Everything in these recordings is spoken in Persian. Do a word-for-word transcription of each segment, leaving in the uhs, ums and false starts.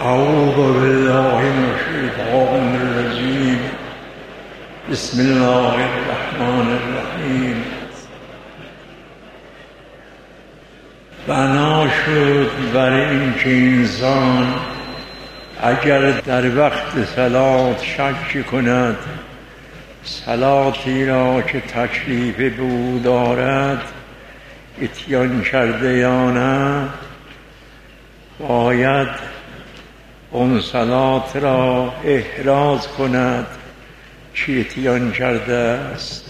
اعوذ بالله من الشیطان الرجیم. بسم الله الرحمن الرحیم. بنا شد بر این که انسان اگر در وقت صلات شک کند، صلاتی را که تکلیف به او دارد اتیان کرده یا نه، باید اون صلات را احراز کند که اتیان کرده است.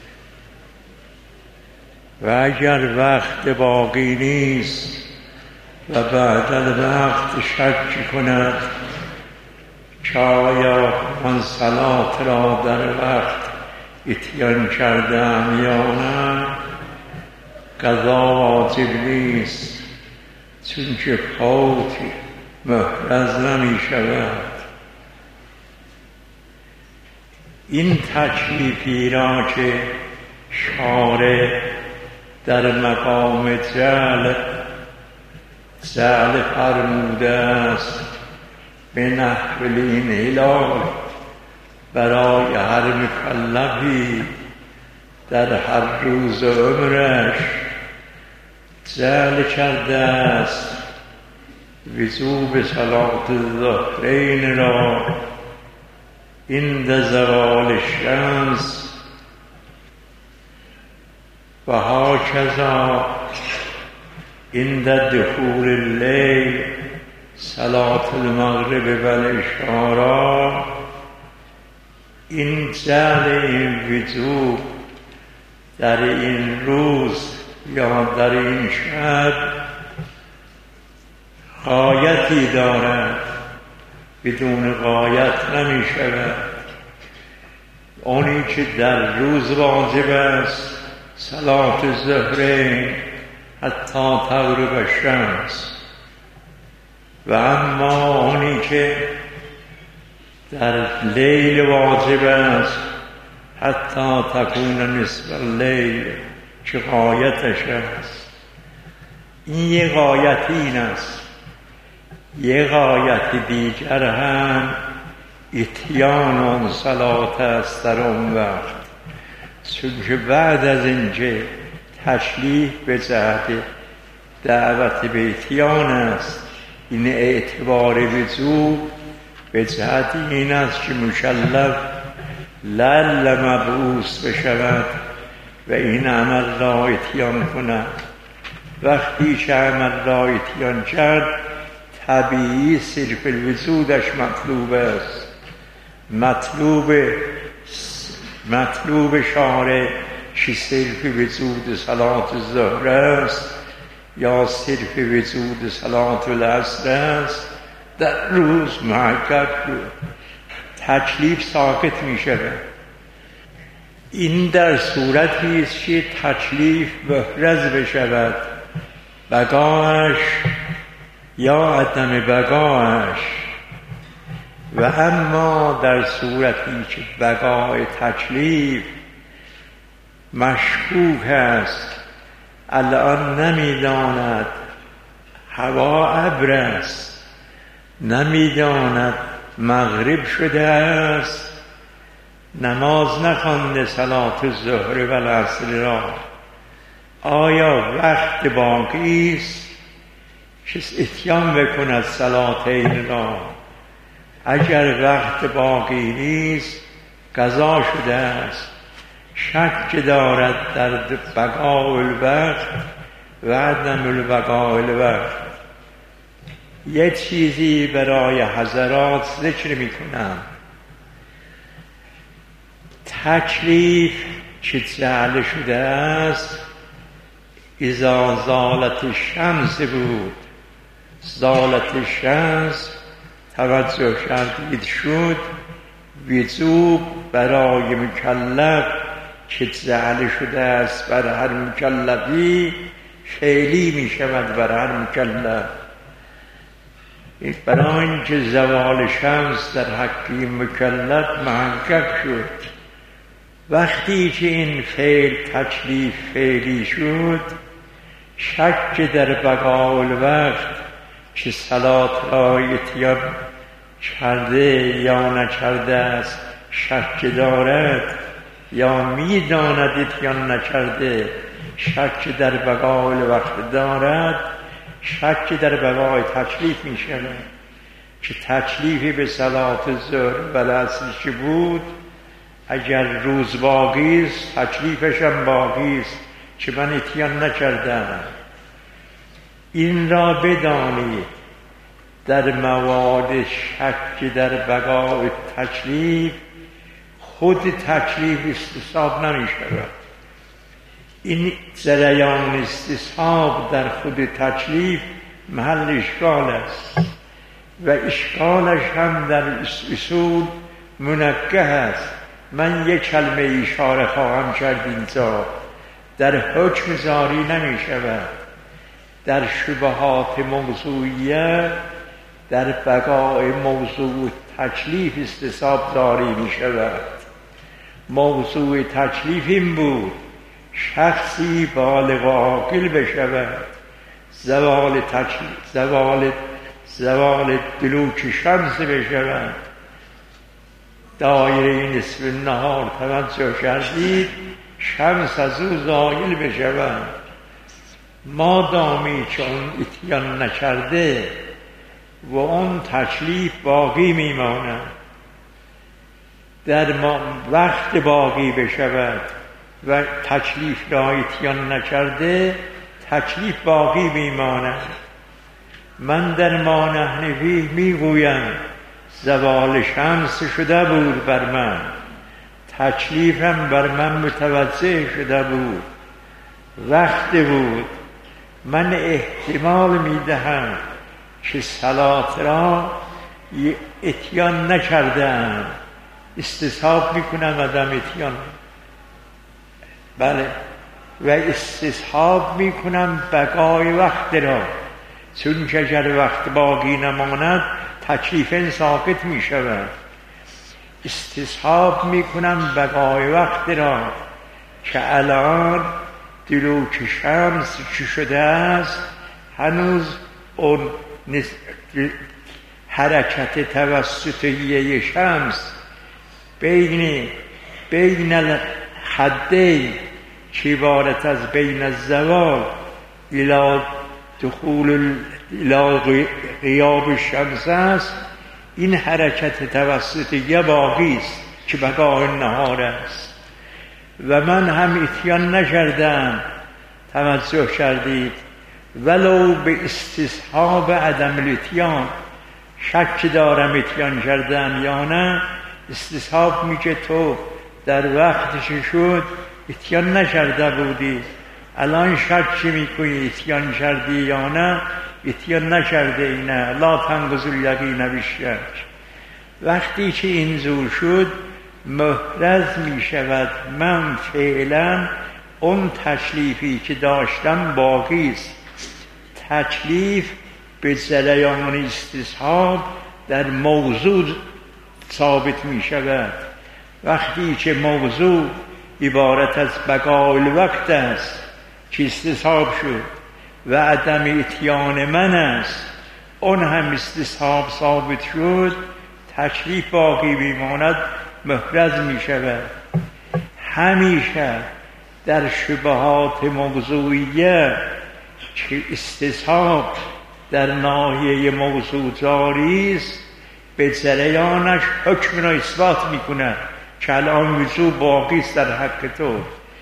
و اگر وقت باقی نیست و بعد از وقت شک کند که آیا من صلات را در وقت اتیان کردم یا نه، قضا واجب نیست، چون که فوت محرز نمی شود. این تکلیفی را که شارع در مقام جعل جعل فرموده است به نحو الانحلال برای هر مکلفی در هر روز عمرش جعل کرده است، وجوب صلات الظهرین را عند زوال الشمس و هاکذا عند دخول اللیل صلات المغرب و العشاء را. این جعل این وجوب در این روز یا در این شب غایتی دارد، بدون غایت نمی شود. اونی که در روز واجب است صلات الظهرین حتی تغرب الشمس، و اما اونی که در لیل واجب است حتی تکون نصف اللیل که غایتش است. این یه غایت این است. یه غایت دیگر هم اتیان اون صلات است در اون وقت، چون که بعد از اینکه تشریح به جهت دعوت به اتیان است، این اعتبار وجوب به جهت این است که مکلف لعل مبعوث بشود و این عمل را اتیان کند. وقتی که عمل را اتیان کرد، طبیعی صرف الوجودش مطلوب است. مطلوب مطلوب شارع که صرف وجود صلات الظهر است یا صرف وجود صلات العصر است، در روز محقق بود، تکلیف ساقط می شود. این در صورتی است که تکلیف محرز بشود، بقاش یا عدم بقاش. و اما در صورتی که بقای تکلیف مشکوک است، الان نمیداند هوا ابر است، نمیداند مغرب شده است، نماز نخوانده صلات الظهر و العصر را، آیا وقت باقی است که اتیان بکند صلاتین را؟ اگر وقت باقی نیست قضا شده است. شک دارد در بقاء الوقت و عدم البقاء الوقت. یه چیزی برای حضرات ذکر می کنم. تکلیف که جعل شده است اذا زالت الشمس بود. زالت الشمس توجه کردید شد وجوب برای مکلف که جعل شده است بر هر مکلفی فعلی می شود بر هر مکلف. برای اینکه زوال شمس در حق مکلف محقق شد، وقتی که این فعل تکلیف فعلی شد، شک در بقاء الوقت که صلات را اتیان کرده یا نکرده است شک دارد، یا میداند اتیان نکرده شک در بقای وقت دارد. شک در بقای تکلیف می شود که تکلیفی به صلات ظهر و العصر که بود، اگر روز باقی است تکلیفش هم باقی است که من اتیان نکردم. این را بدانید در مواد شک در بقای تکلیف خود تکلیف استصحاب نمی شود. این جریان استصحاب در خود تکلیف محل اشکال است و اشکالش هم در اصول منکه است. من یک کلمه اشاره خواهم کرد اینجا، در حکم جاری نمی شود. در شبهات موضوعیه در بقای موضوع تکلیف استصحاب جاری می شود. موضوع تکلیف این بود شخصی بالغ و عاقل بشود، زوال تکلیف زوال زوال دلوک شمس بشود، دایره نصف نهار توجه کردید شمس از او زایل بشود. مادامی که اون اتیان نکرده و اون تکلیف باقی میماند، در وقت باقی بشود و تکلیف را اتیان نکرده تکلیف باقی میماند. من در ما نحنفی میگویم زوال شمس شده بود بر من، تکلیفم بر من متوجه شده بود، وقت بود. من احتمال میدهم که صلات را اتیان نکردم، استصحاب میکنم عدم اتیان، بله، و استصحاب میکنم بقای وقت را، چون که اگر وقت باقی نماند تکلیف ساقط میشود. استصحاب میکنم بقای وقت را که الان دلوک شمس چی شده است، هنوز اون حرکت توسطیه شمس بین بین الحدین که عبارت از بین الزوال الى دخول الى غیاب شمس است، این حرکت توسطیه باقی است که بقای نهار است و من هم اتیان نکردم. توجه کردید؟ ولو به استصحاب عدم الاتیان شک دارم اتیان کردم یا نه، استصحاب میگه تو در وقتش شد اتیان نکرده بودی، الان شک میکنی اتیان کردی یا نه، اتیان نکرده اینه، لا تنقض الیقین بالشک. وقتی که این زور شد محرز می شود من فعلا اون تکلیفی که داشتم باقی است. تکلیف به جریان استصحاب در موضوع ثابت می شود. وقتی که موضوع عبارت از بقای وقت است که استصحاب شد و عدم اتیان من است، اون هم استصحاب ثابت شد، تکلیف باقی میماند، محرز می شود. همیشه در شبهات موضوعیه که استصحاب در ناحیه موضوع جاری است، به جریانش حکم را اثبات میکنه که الان وضوع باقی است در حق تو.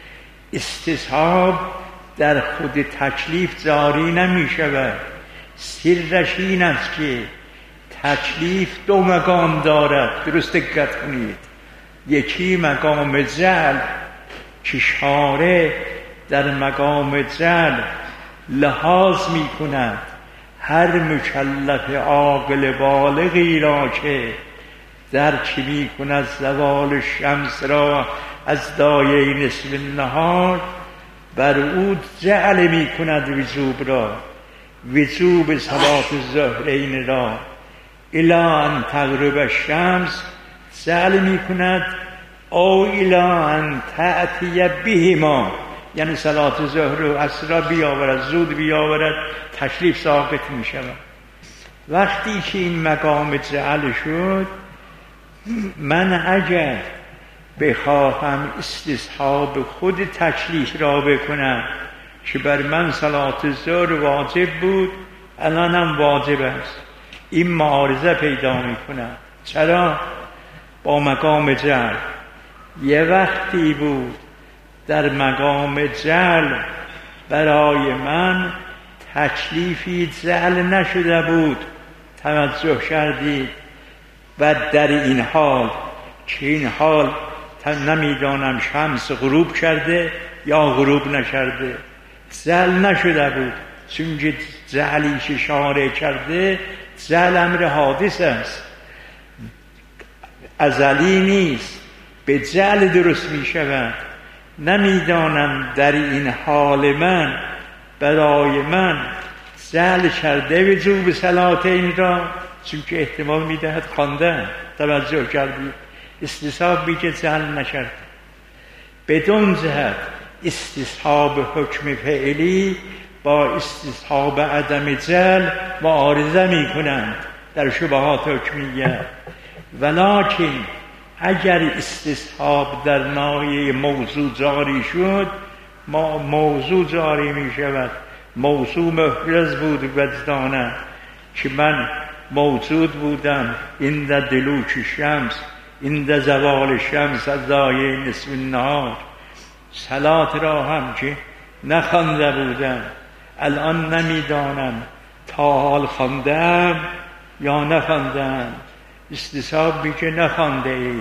استصحاب در خود تکلیف جاری نمی شود. سرش این است که تکلیف دو مقام دارد، درست دقت کنید. یکی مقام جعل که شارع در مقام جعل لحاظ می کند هر مکلف عاقل بالغی را که درک می کند زوال شمس را از دایره نصف نهار، بر او جعل می کند وجوب را، وجوب صلات الظهرین را الی ان تغرب الشمس جعل می کند، او الی ان تأتی بهما، یعنی صلات ظهر و عصر را بیاورد، زود بیاورد، تکلیف ساقط می شود. وقتی که این مقام جعل شد، من اگر بخواهم استصحاب خود تکلیف را بکنم که بر من صلات ظهر واجب بود، الانم واجب است، این معارضه پیدا میکنم. چرا؟ با مقام جعل. یه وقتی بود در مقام جعل برای من تکلیفی جعل نشده بود، توجه کردید؟ و در این حال که این حال نمیدانم شمس غروب کرده یا غروب نکرده، جعل نشده بود، چون که جعلی که شارع کرده جعل امر حادث است، ازلی نیست، به جعل درست می شود. نمیدانم در این حال من برای من جعل کرده وجوب صلاتین را، چون که احتمال می دهد خواندن، توجه کردید؟ استصحاب میگه جعل نکرده. بدون جهت استصحاب حکم فعلی با استصحاب عدم جعل معارضه می کنند در شبهات حکمیه. ولکن اگر استصحاب در ناحیه موضوع جاری شد، ما موضوع جاری می شود. موضوع محرز بود وجدانه که من موجود بودم این دلوچ شمس، این زوال شمس از دایه نصف النهار، صلات را هم که نخوانده بودم، الان نمیدانم تا حال خواندم یا نخواندم. استصحاب میگه نخوانده ای.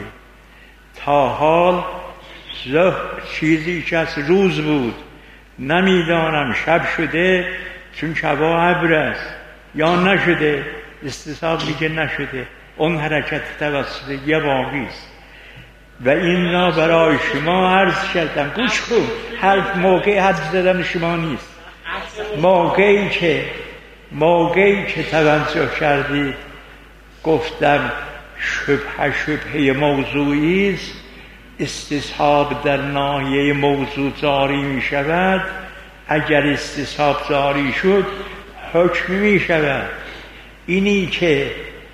تا حال زه چیزی که از روز بود، نمیدانم شب شده چون شبا ابر است یا نشده. استصحاب میگه نشده، اون حرکت توسط یه باقی است. و این را برای شما عرض کردم، گوش کن، هر موقع حد زدن شما نیست. موقعی که موقعی که توجه کردید گفتم شبه شبه موضوعی است، استصحاب در ناحیه موضوع جاری می شود. اگر استصحاب جاری شد حکم می شود. اینی که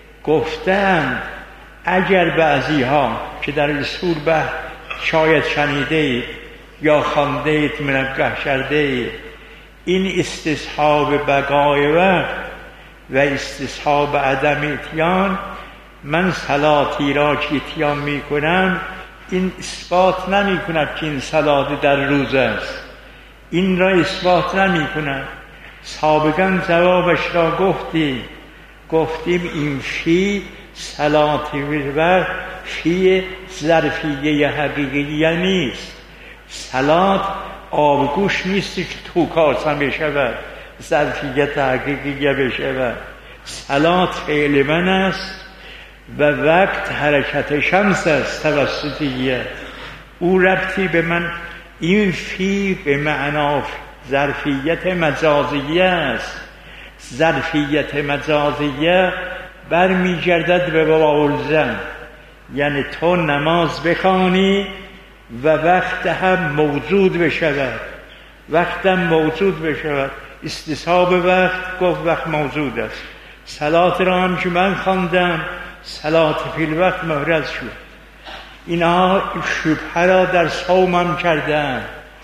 گفتن اگر بعضی ها که در اصول به شاید شنیده اید یا خوانده اید، منبه کرده اید، این استصحاب بقای وقت و استصحاب عدم اتیان، من صلاتی را که اتیان می کنم این اثبات نمی کند که این صلات در روز است، این را اثبات نمی کند. سابقا جوابش را گفتیم گفتیم این فی صلاتی و فی ظرفیه حقیقیه نیست. صلات آبگوش نیست که تو کاسم بشود، ظرفیت حقیقیه بشود. صلات فعل من است و وقت حرکت شمس است توسطیه، او ربطی به من. این فی به معنا ظرفیت مجازیه است. ظرفیت مجازیه برمی گردد به واولزم، یعنی تو نماز بخوانی و وقت هم موجود بشود، وقت هم موجود بشود. استصحاب وقت گفت وقت موجود است. صلات را هم که من خواندم صلات فی الوقت محرز شد. اینها شبهه را در صومم کردن،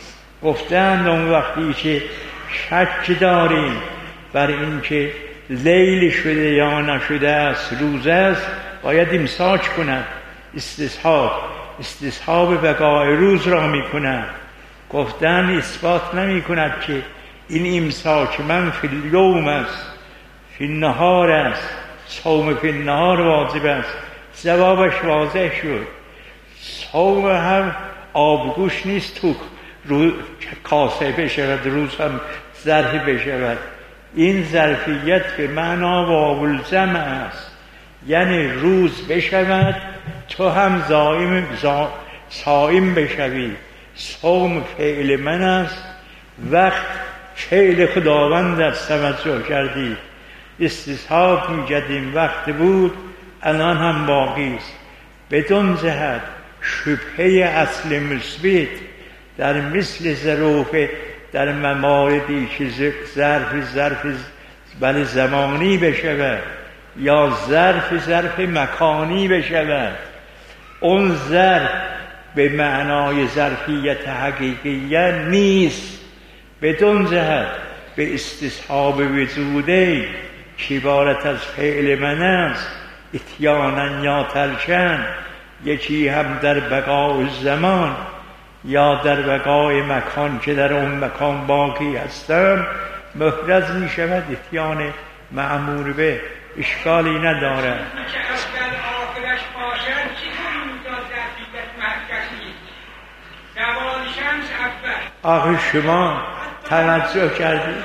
گفتند اون وقتی که شک داریم بر این که لیل شده یا نشده است، روز است، باید امساک کند. استصحاب استصحاب بقای روز را می کند. گفتن اثبات نمی کند که این امساک من فی اليوم است، فی النهار است، صوم فی النهار واجب است. جوابش واضح شد. صوم هم آبگوش نیست تو رو کاسه بشود، روز هم ظرفی بشود. این ظرفیت به معنا واولزم است، یعنی روز بشود تو هم زائم صائم بشوی. صوم فعل من است، وقت فعل خداوند است. توجه کردید؟ استصحاب می‌کردیم وقت بود، الان هم باقی است. بدون جهت شبهه اصل مثبت در مثل ظروف در مواردی که ظرف ظرف بل زمانی بشود یا ظرف ظرف مکانی بشود. اون ظرف به معنای ظرفیت حقیقیت نیست، بدون جهت به استصحاب وجوده که عبارت از فعل من است، اتیانا یا ترکن، یکی هم در بقای زمان یا در بقای مکان که در اون مکان باقی هستم محرز می شود. اتیان معمول به اشکالی نداره. آخه شما توجه کردید؟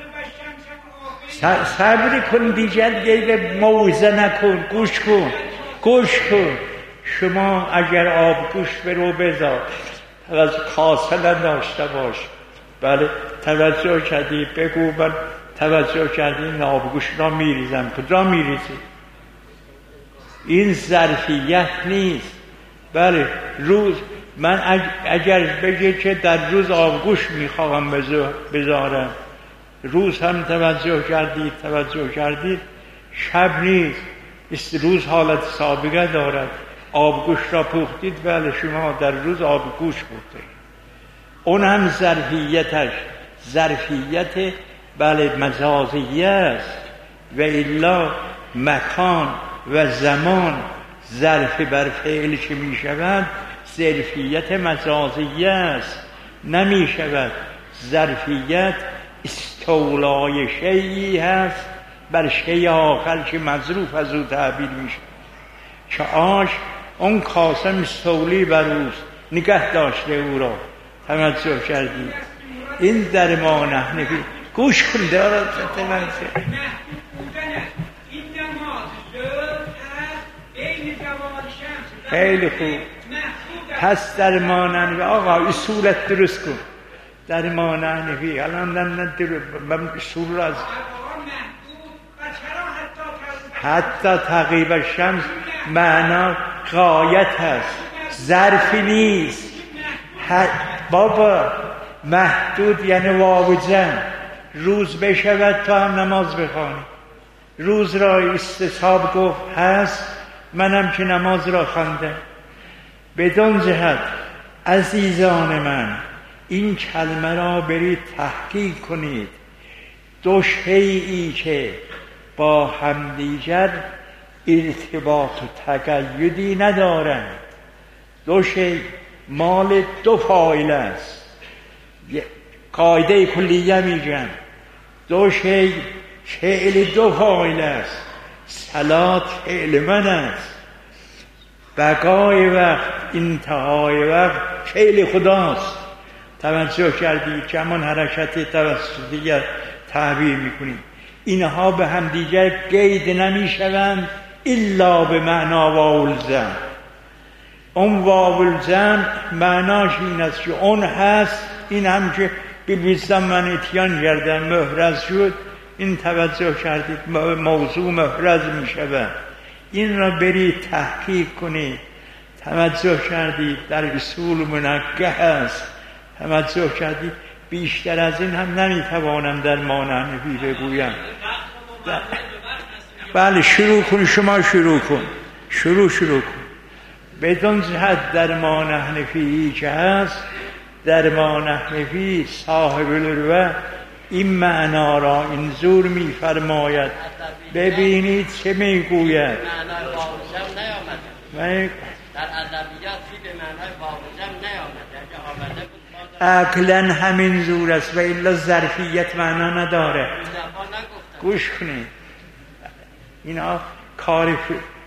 صبر کن دیگر دیگه موعظه نکن، گوش کن گوش کن. شما اگر آب گوش برو بذار، توجه کاسه نداشته باش. بله توجه کردی؟ بگو من توجه کردی این آب گوش را میریزم. کجا میریزی؟ این ظرفیت نیست. بله روز من اگر بگه که در روز آبگوش میخواهم بذارم، روز هم توجه کردید توجه کردید شب نیست، روز حالت سابقه دارد. آبگوش را پختید، بله شما در روز آبگوش پختید. اون هم ظرفیتش ظرفیت بله مجازیه است، و الا مکان و زمان ظرف بر فعل که می شود ظرفیت مجازیه است، نمی شود. ظرفیت استولای شیئی هست بر شیء آخر که مظروف از او تعبیر می شود. که آش اون کاسه مستولی بر اوست، نگه داشته او را. توجه کردید؟ این در ما نحنفی. گوش کن دارد خیلی خوب. پس در ما نحنفی آقا اصولت درست کن. در ما نحنفی الان من اصول را از حتی تقیب شمس معنا غایت هست، ظرفی نیست. بابا محدود یعنی واو جمع. روز بشود تا هم نماز بخوانی. روز را استصحاب گفت هست، منم که نماز را خواندم. بدون جهت عزیزان من این کلمه را برید تحقیق کنید. دو شیئی که با همدیگر ارتباط و تقیدی ندارند، دو شی مال دو فاعل است. قاعده کلیه میگن دو شی فعل دو فاعل است. صلات فعل من است، بقای وقت انتهای وقت فعل خداست. توجه کردید؟ کمان حرکت توسطی تعبیر میکنید. اینها به هم دیگر قید نمیشوند الا به معنا واولزم. اون واولزم معناش این است که اون هست، این هم که ببیستم من اتیان کردم محرز شد. این توجه کردید؟ موضوع محرز میشود. این را برید تحقیق کنید. توجه کردید؟ در اصول منقه است. توجه کردید؟ بیشتر از این هم نمیتوانم در ما نحنفی بگویم. بله شروع کن، شما شروع کن، شروع شروع کن. بدون جهت در ما نحنفی که هست، در ما نحنفی صاحب الروه این معنا را اینجور میفرماید. ببینید چه میگوید. در ادبیات به معنای واوجم نیامده. عقلا همین زور است و الا ظرفیت معنا نداره. گوش کنید، اینا کار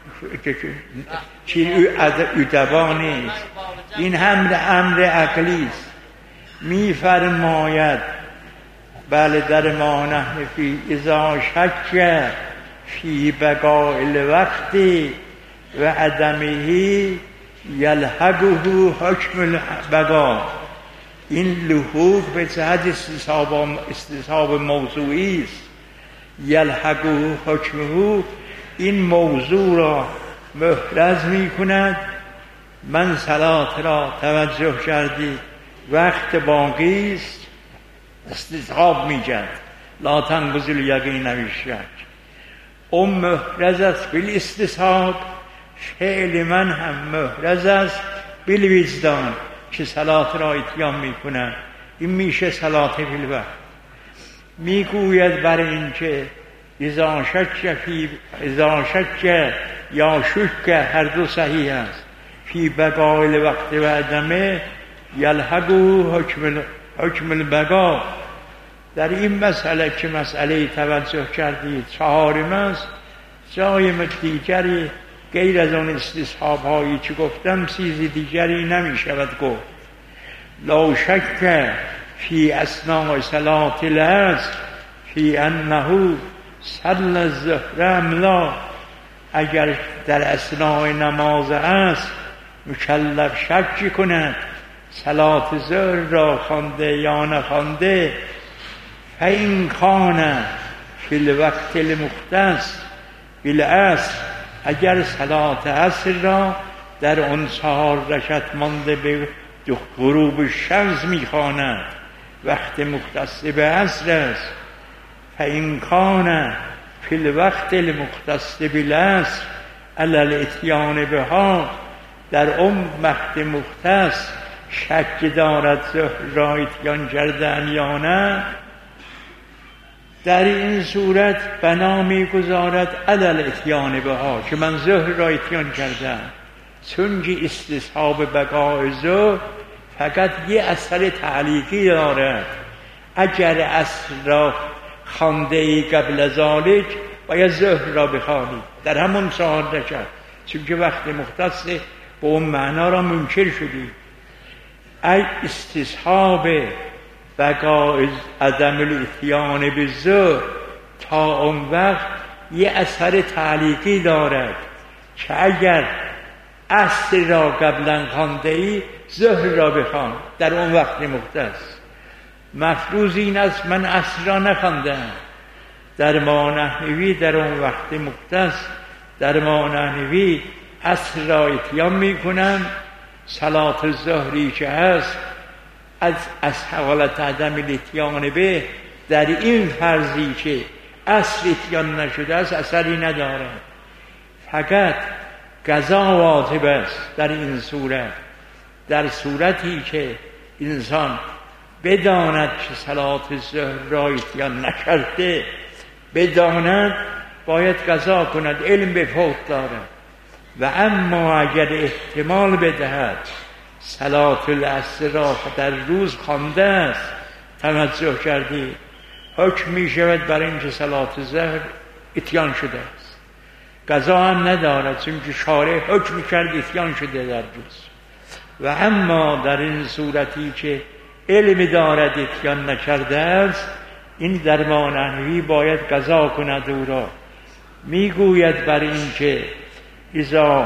چی ادبا نیست، این هم امر عقلی است. میفرماید بله در ما نحنفی اذا شک فی بقاء الوقت و عدمه یلحقه حکم البقاء. این لحوق به جهت استصحاب استصحاب موضوعی است. یلحقه حکمه این موضوع را محرز می کند. من صلات را توجه کردی وقت باقی است استصحاب می کرد. لا تنقض الیقین بالشک. اون محرز است بالاستصحاب، فعل من هم محرز است بالوجدان که صلات را اتیان میکنن. این میشه صلات بالوقت. میگوید برای اینکه اذا شک فی اذا شک یا شک هر دو صحیح است فی بقاء الوقت و عدمه یلحقو حکم حکم البقا. در این مسئله که مسئله توجه کردید چهارم است، جای دیگری غیر از اون استصحاب هایی که گفتم چیز دیگری نمی شود گفت. لا شک فی اثناء صلاة العصر فی انه صلی الظهر ام لا. اگر در اثناء نماز عصر مکلف شک کند صلات ظهر را خوانده یا نخوانده، فإن کان فی الوقت المختص بالعصر، اگر صلات عصر را در اون چهار رکعت مانده به غروب شمس میخواند، وقت مختص به عصر است. فإن کان فی الوقت المختص بالعصر علی الاتیان بها، در اون وقت مختص شک دارد ظهر را اتیان کردن یا نه، در این صورت بنا میگذارد علی الاتیان بها که من ظهر را اتیان کردم، چون که استصحاب بقاء ظهر فقط یه اثر تعلیقی دارد. اگر عصر را خوانده ای قبل ذالک باید ظهر را بخوانی در همون چهار رکعت، چون که وقت مختص به اون معنا را منکر شدی. ای استصحاب بقاء عدم الاتیان بالظهر تا اون وقت یه اثر تعلیقی دارد که اگر عصر را قبلا خوانده ای ظهر را بخوان در اون وقت مختص. مفروض این است من عصر را نخواندم، در ما نحوی در اون وقت مختص در ما نحوی عصر را اتیان میکنم، صلات ظهری که هست از از حالت عدم الاتیان به در این فرضی که عصر اتیان نشده است اثری ندارد، فقط قضا واجب است. در این صورت در صورتی که انسان بداند که صلات ظهر را اتیان نکرده، بداند باید قضا کند، علم به فوت دارد. و اما اگر احتمال بدهد صلات العصر را در روز خوانده است، توجه کردید، حکم می شود برای اینکه صلات ظهر اتیان شده است، قضا هم ندارد چون که شارع حکم کرد اتیان شده در روز. و اما در این صورتی که علم دارد اتیان نکرده است، این در ما نحوی باید قضا کند او را. میگوید بر این که اذا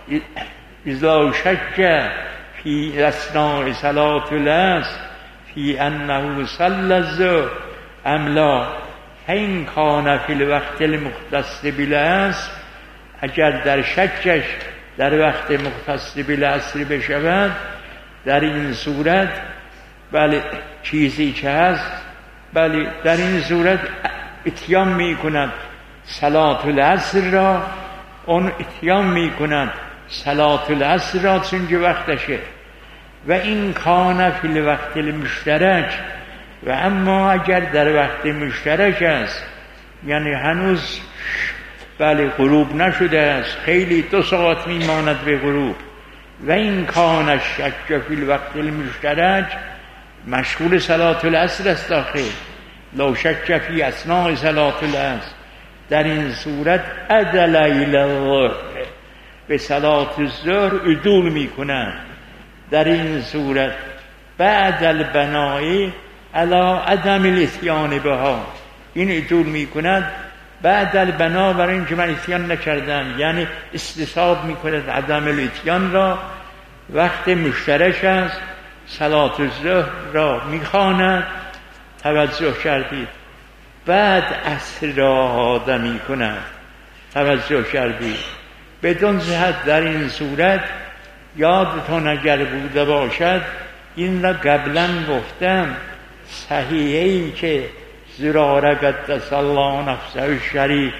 اذا شک فی اثناء صلاة العصر فی انه صلی الظهر ام لا فإن کان فی الوقت المختص بالعصر، اگر در شکش در وقت مختص بالعصر بشود، در این صورت بله چیزی که هست، بله در این صورت اتیان می کند صلاة العصر را، اون اتیان می کند صلاة العصر را چون که وقتشه. و این کان فی الوقت المشترک، و اما اگر در وقت مشترک است، یعنی هنوز بله غروب نشده است، خیلی دو ساعت میماند به غروب، و این کان شک فی الوقت المشترک مشغول صلاة العصر است داخل، لو شک فی اثناء صلاة العصر، در این صورت عدل الی الظهر، به صلاة الظهر عدول میکنند. در این صورت بعد البنای علی عدم الاتیان بها، این عدول میکند بعد البنا برای اینکه من اتیان نکردم، یعنی استصحاب میکند عدم الاتیان را، وقت مشترک است، صلاة الظهر را میخواند، توجه کردید، بعد عصر را آماده میکند، توجه کردید. بدون جهت در این صورت یادتون اگر بوده باشد این را قبلا گفتم، صحیحه ای که زراره قدس الله نفسه الشریف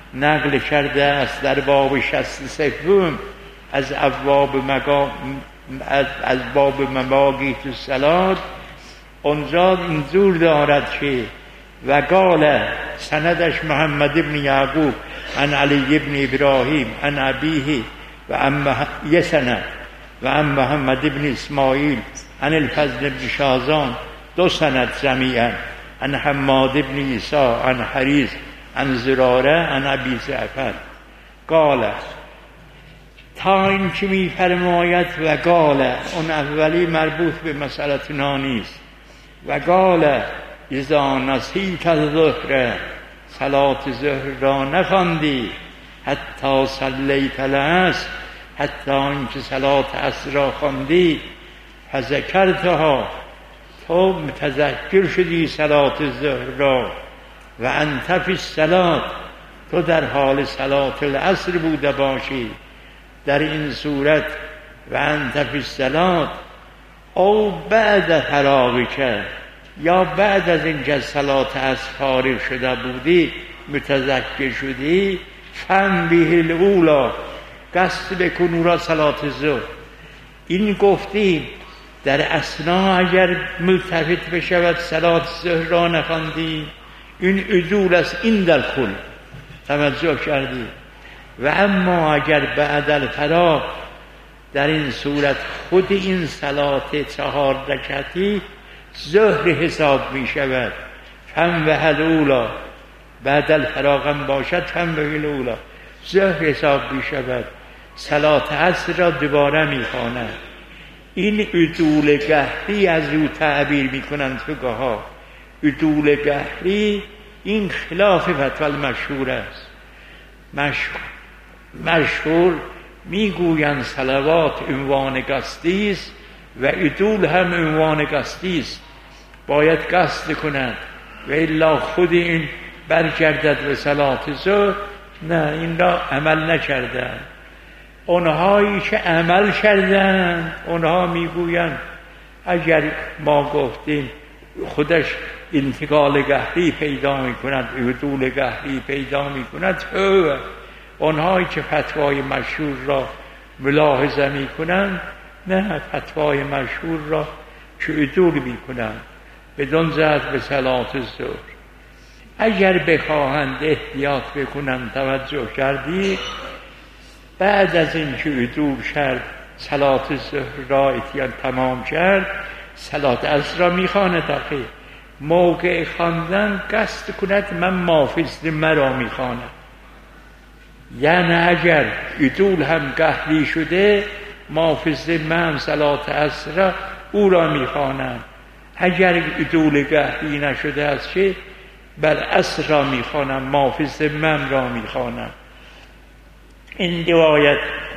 نقل کرده است در باب شصت سوم از ابواب مقام از, از باب مواقیت الصلاة اونجا اینجور دارد که و قال سندش محمد ابن یعقوب عن علی ابن ابراهیم عن ابیه و عن یسند و عن محمد ابن اسماعیل عن الفضل ابن شازان دو سند جمیعا عن حماد ابن عیسی عن حریث عن زراره عن ابی جعفر قال تا این که می فرماید و قال اون اولی مربوط به مسئله نانیست و قال اذا نسیت الظهر صلاة ظهر را نخواندی حتی صلیت العصر حتی اینکه صلاة عصر را خواندی فذکرتها تو متذکر شدی صلاة ظهر را و انت فی الصلاة تو در حال صلاة العصر بوده باشی در این صورت و انت فی الصلاة او بعد فراغک یا بعد از اینکه از صلاة عصر فارغ شده بودی متذکر شدی فهم به الاولی قصد بکن او را صلاة ظهر. این گفتیم در اثنا اگر ملتفت بشود صلاة ظهر را نخواندی این عدول است این در کل توجه کردی و اما اگر بعد الفراغ در این صورت خود این صلاة چهار رکعتی ظهر حساب می شود فهم و الاولی بعد الفراغ هم باشد فهم و الاولی ظهر حساب می شود صلاة عصر را دوباره می خواند. این عدول قهری از او تعبیر می کنند فقها. عدول قهری این خلاف فتوی المشهور است. مشهور, مشهور می گویند صلوات عنوان قصدی است و عدول هم عنوان قصدی است، باید قصد کند و الا خود این برگردد به صلاة ظهر. نه، این را عمل نکردند. اونهایی که عمل کردند اونها میگویند اگر ما گفتیم خودش انتقال قهری پیدا میکند عدول قهری پیدا میکند، اونهایی که فتوای مشهور را ملاحظه میکنند نه، فتوای مشهور را که عدول میکنند بدون زد به صلاة الظهر. اگر بخواهند احتیاط بکنند توجه کردی بعد از این که عدول کرد صلاة الظهر را اتیان تمام کرد صلاة عصر را میخواند. آخه موقع خواندن قصد کند من مافز مرا میخواند، یعنی اگر عدول هم قهری شده مافز من صلاة عصر را او را میخواند. اگر عدول قهری نشده است که بر عصر را میخوانم مافز من را میخوانم. این روایت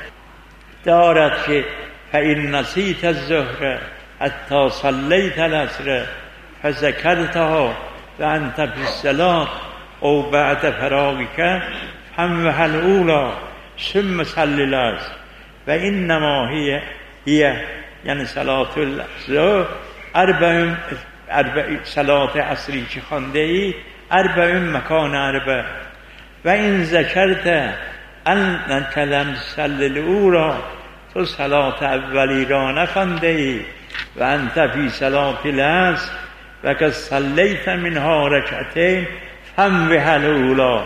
دارد که فإن نسیت الظهر حتی صلیت العصر فذکرتها و انت فی الصلاة او بعد فراغک فهم الاولی ثم صلی العصر و انما هی هی یعنی صلاة الظهر اربع اربع صلاة عصری که خوانده ای اربع مکان اربع و این ذکرت ان کلم صلی الاولی تو صلاة اولی را نخوانده ای و انت فی صلاة العصر و که صلیت منها رکعتین فهم الاولی.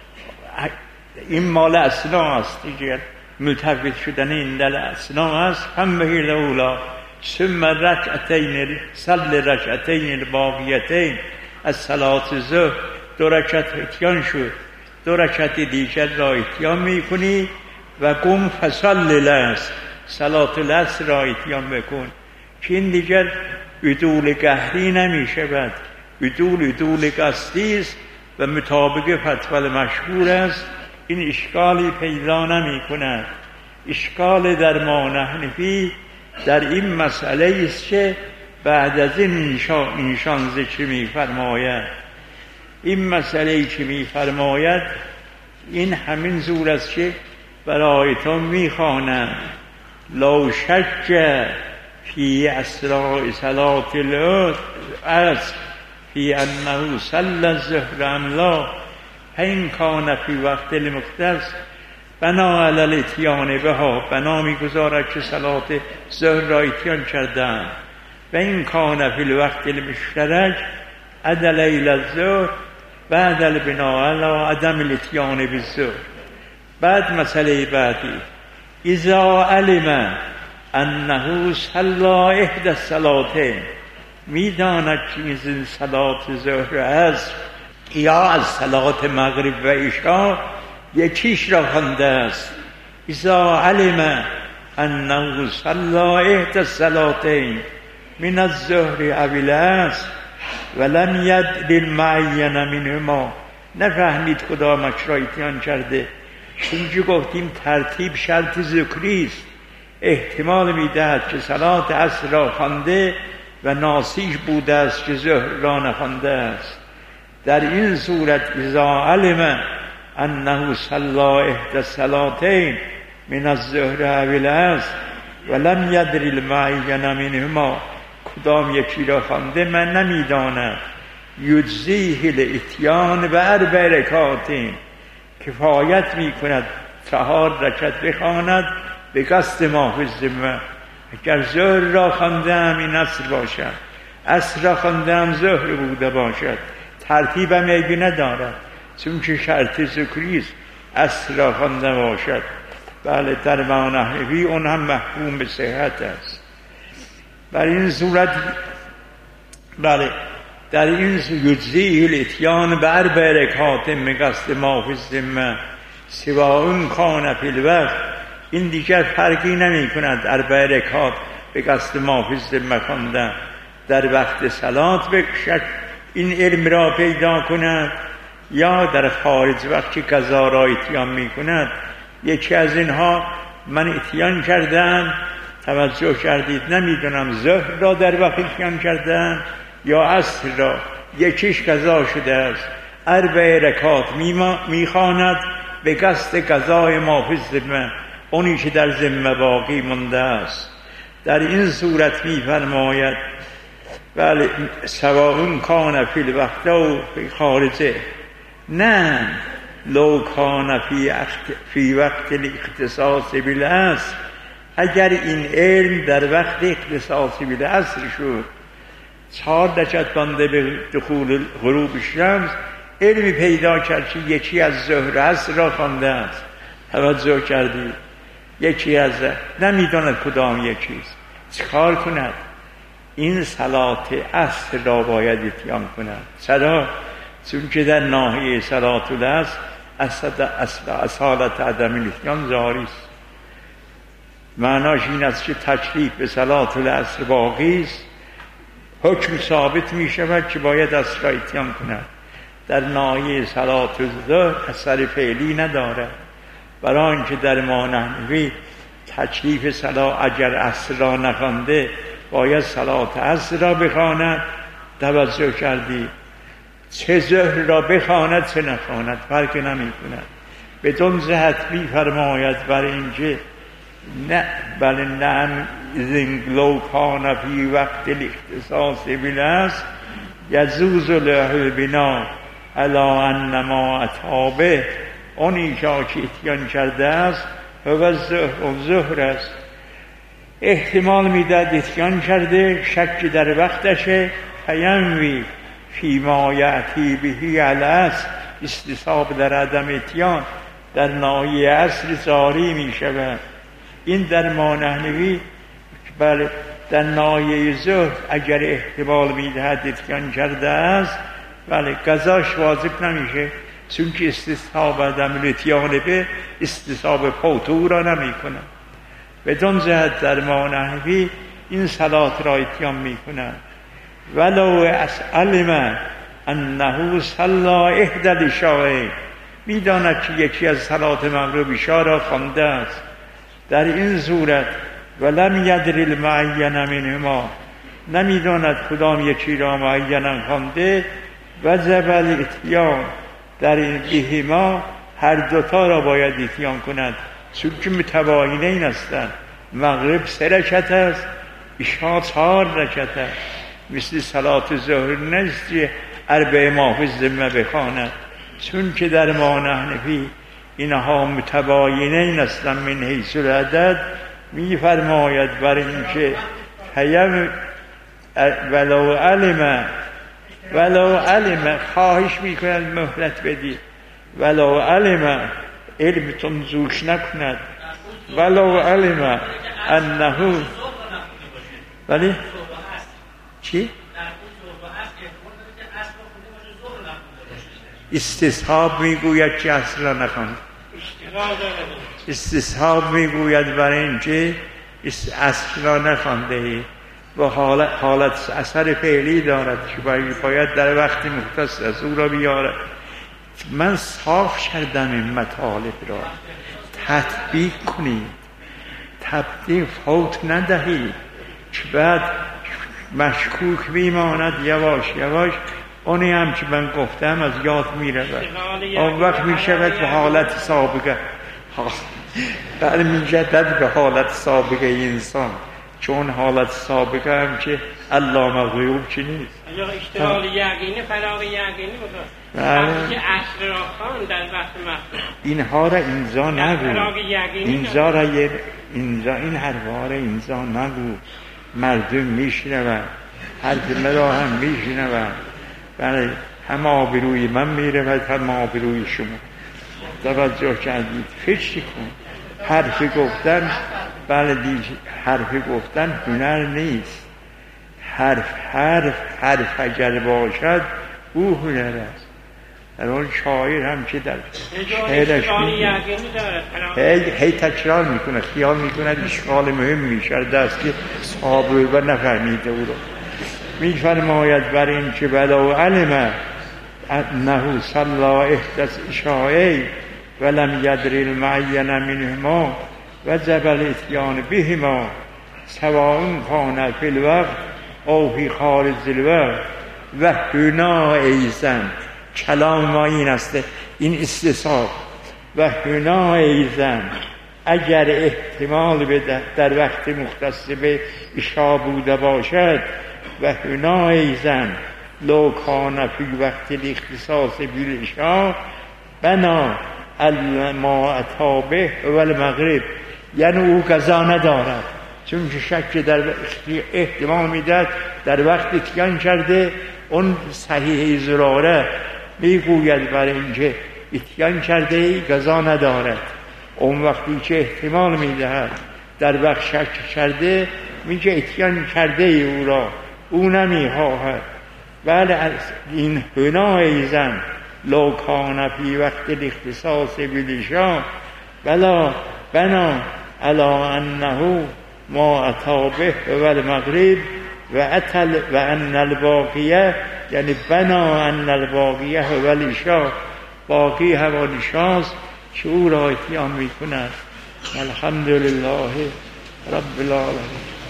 این مال اثنا است دیگر، ملتفت شدن این در اثنا است. فهم الاولی ثم رکعتین صلی رکعتین الباقیتین از صلاة ظهر دو رکعت اتیان شد، دو رکعت دیگر را اتیان میکنی و قم فصلی العصر صلاة العصر را اتیان بکن که این دیگر عدول قهری نمی شود. عدول عدول قصدی است و مطابق فتوی مشهور است. این اشکالی پیدا نمی کند. اشکال در ما حنفی در این مسئله است که بعد از این ایشان ذکر می فرماید. این مسئله که می فرماید این همین زور است که برایتان می خوانم لو شک فی اسراء صلاة العصر فی انه صلی الظهر ام لا این کان فی وقت المختص بنا علی الاتیان بها، بنا میگذارد که صلات ظهر را اتیان کردن. و این کان فی الوقت المشترک عدل الی الظهر بعد البناء علی عدم الاتیان بالظهر. بعد مسئله بعدی، اذا علم انه صلی احدی الصلاتین، میداند که این صلات ظهر است یا از صلات مغرب و عشا یکیش را خوانده است. اذا علم انه صلی احدی الصلاتین من الظهر او العصر ولم یدری المعین منهما، نفهمید کدامش را اتیان کرده. چون گفتیم ترتیب شرط ذکری است، احتمال میدهد که صلات عصر را خوانده و ناسیش بوده است که ظهر را نخوانده است. در این صورت اذا علم انه صلی احدی الصلاتین من الظهر او العصر ولم یدری المعین منهما، کدام یکی را خوانده من نمیدانم. یجزیه الاتیان و اربع رکعاتین، کفایت میکند چهار رکعت بخواند به قصد ما فی الذمه. اگر ظهر را خوانده ام این عصر باشد، عصر را خوانده ام ظهر بوده باشد، ترتیب هم عیبی ندارد، چون که شرط ذکری است عصر را خوانده باشد. بله در معنی نحوی اون هم محکوم به صحت است. در این صورت بله در این یجزیه الاتیان به اربع رکعات من قصد ما فی الذمه سواء کان فی الوقت، این دیگر فرقی نمی کند اربع رکعات به قصد ما فی الذمه خواندن در وقت صلات بکشد این علم را پیدا کند یا در خارج وقتی قضا را اتیان می کند. یکی از اینها من اتیان کردم، توجه کردید نمیدونم ظهر را در وقت اتیان کردم یا عصر را، یکیش قضا شده است، اربع رکعات میخواند به قصد قضای ما فی الذمه، اونی که در ذمه باقی مانده است. در این صورت میفرماید بله سواء کان فی الوقت و فی خارجه، نه لو کان فی, فی وقت الاختصاص بالعصر، اگر این علم در وقت اختصاصی بالعصر شد، چهار رکعت بانده به دخول غروب شمس، علمی پیدا کرد که یکی از ظهر عصر را خوانده است، توجه کردید، یکی از نمیداند کدام یکیست، چکار کند؟ این صلات عصر را باید اتیان کند. چرا؟ چون که در ناحیه صلات العصر اصالت عدم الاتیان ظاهری است. معناش این است که تکلیف به صلات العصر باقی است، حکم ثابت می شود که باید عصر را اتیان کند. در ناحیه صلات الظهر اثر فعلی ندارد، برای اینکه در ما نحوی تکلیف صلات اگر عصر را نخوانده باید صلات عصر را بخواند. توجه کردی؟ چه ظهر را بخواند چه نخواند فرق نمی کند. بدون جهت می فرماید برای اینکه نه بل نه لو کان فی وقت الاختصاص بالعصر یجوز له البناء علی ان ما اتابه، اونی که اتیان کرده است و ظهر است. احتمال میداد اتیان کرده، شک در وقتشه، فینوی فی ما یأتی بهی العصر، استصحاب در عدم اتیان در ناحیه عصر جاری می شود. این در ما نحوی بله در ناحیه ظهر اگر احتمال میدهد اتیان کرده است بله قضاش واجب نمیشه، چون که استصحاب عدم الاتیان به استصحاب فوتو را نمی کند. بدون جهت در ما نحوی این صلات را اتیان می کند. ولو علم انه صلی احدی العشاء، میداند که یکی از صلات مغرب عشا را خوانده است، در این صورت ولم یدری المعین منهما، نمیداند کدام یکی را معینا خوانده، وجب الاتیان، در این بهما هر دوتا را باید اتیان کند، چون که متباینین هستند. مغرب سه رکعت است، عشا چهار رکعت است، مثل صلات ظهر نیست که اربع ما فی الذمه بخواند، چون که در ما نحن فی اینها متباینین اصلا من حیث العدد می فرماید بر این که هیم ولو علم ولو علم خواهش میکند مهلت بدید ولو علم علمتون زوش نکند ولو علم انه ولی چی؟ استصحاب میگوید که اصلا نخواند استصحاب میگوید برای اینکه اصلا نخوانده ای و حالت, حالت اثر فعلی دارد که باید در وقت مختص از او را بیارد. من صاف کردم این مطالب را، تطبیق کنید، تطبیق فوت ندهید که بعد مشکوک میماند یواش یواش اونی هم که من گفتم از یاد میرود، اون وقت میشود به حالت سابقه بعد میجدد به حالت سابقه انسان، چون حالت سابقه هم که علامه غیوب چی نیست یا اشتغال یقینی فراغ یقینی بود وقتی که اصل را خوان در وقت مخصوص اینها را اینجا نگو، اینجا را اینجا این حرفا را اینجا نگو، مردم میشنون حرف مرا هم میشنون، بله هم آبروی من میرود هم آبروی شما. توجه کردید؟ فکر کن حرف گفتن بله دید حرف گفتن هنر نیست، حرف حرف حرف اگر باشد او هنر است. در اون شاعر هم که در شعرش هی, هی تکرار میکنه، خیال میکنه اشکال مهم میشه دست که صحابه و نفهمیده او رو. میفرماید بر این که ولو علم انه صلی احدث اشاعی ولم یدری المعین منهما وجب الاتیان بهما سواء کان فی الوقت او فی خارج الوقت و هنا ایزن. کلام ما این است، این استصحاب و هنا ایزن اگر احتمال بده در وقت مختص به عشا بوده باشد و هنا ایزن لو کان فی وقت الاختصاص بالعشا بنا ما اتابه و المغرب، یعنی او قضا ندارد چون که شک در احتمال میداد در وقت اتیان کرده اون صحیح زراره میگوید برای اینکه اتیان کرده قضا ندارد، اون وقتی که احتمال میدهد در وقت شک کرده میگه اتیان کرده او را او نمیخواهد. بله این هنای زن لو کان فی وقت الاختصاص بالعشا بلا بنا علا انه ما اتابه و المغرب و اتل و ان الباقیه، یعنی بنا ان الباقیه و العشا، باقی همان شانس که او را اتیان میکند. الحمدلله رب العالمین.